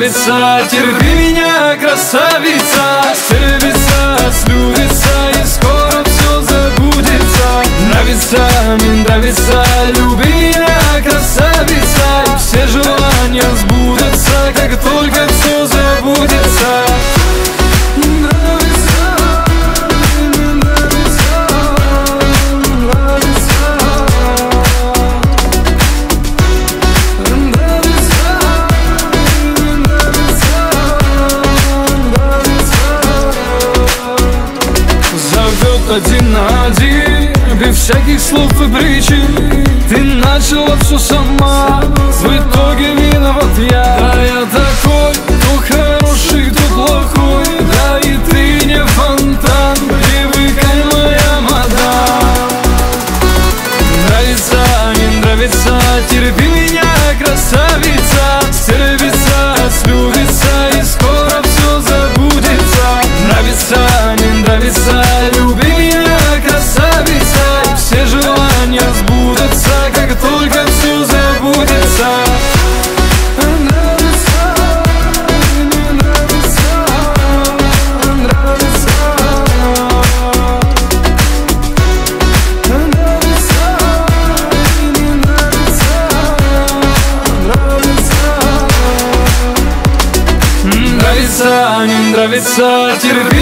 нравится. Терпи меня, красавица, слюбится, слюбится, и скоро все забудется. Нравится, мне нравится, люби меня, красавица, и все желания сбудутся, как только все забудется. Один на один, без всяких слов и причин. Ты начала все сама, в итоге виноват я. Да я такой, то хороший, то плохой, да и ты не фонтан, привыкай, моя мадам. Нравится, не нравится, терпи меня, красавица, слюбится, слюбится, и скоро все забудется. Нравится, не нравится, люби меня, красавица, и все желания сбудутся, как только все забудется. Нравится, не нравится, терпи